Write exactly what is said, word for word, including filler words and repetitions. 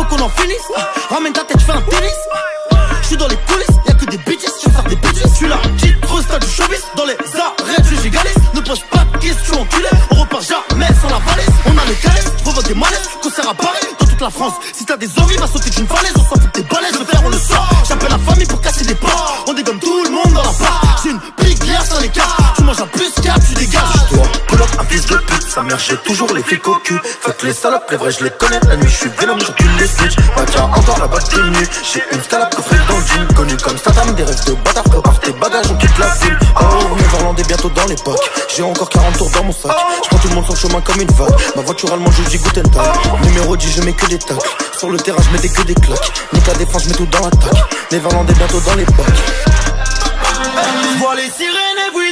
faut qu'on en finisse. Ramène ta tête, j'fais un tennis. J'suis dans les coulisses, y'a que des bitches, j'vais faire des bitches. J'suis la petite resta du showbiz. Dans les arrêts, je gigalise. Ne pose pas de questions, enculé. On repart jamais sans la valise. On a les calèches, provoque des malaises. Concert à Paris, dans toute la France. Si t'as des envies, va sauter d'une falaise. On s'en fout des balaises, le faire on le sort. J'appelle la famille pour casser des portes. On dégomme tout le monde dans la part. J'ai une big glaire sans les cartes. Tu manges un plus cap, tu dégages. Toi, pull up, un fils de pute. Sa mère, j'ai toujours les flics au cul. Fuck les salopes, les vrais, je les connais. La nuit, je suis vénom, j'encule les snitch. Bah tiens, encore la boîte de nuit. J'ai une scalade coffrée dans le jean. Connu comme Statham, des rêves de bâtard. Prépare tes bagages, on quitte la ville. Oh, Néerlandais bientôt dans l'époque. J'ai encore quarante tours dans mon sac. J'prends tout le monde son chemin comme une vague. Ma voiture allemande, je dis Guten Tag. Numéro dix, je mets que des tacs. Sur le terrain, je mets des que des claques. Nique la défense, je mets tout dans l'attaque. Néerlandais bientôt dans l'époque. J'vois les sirènes every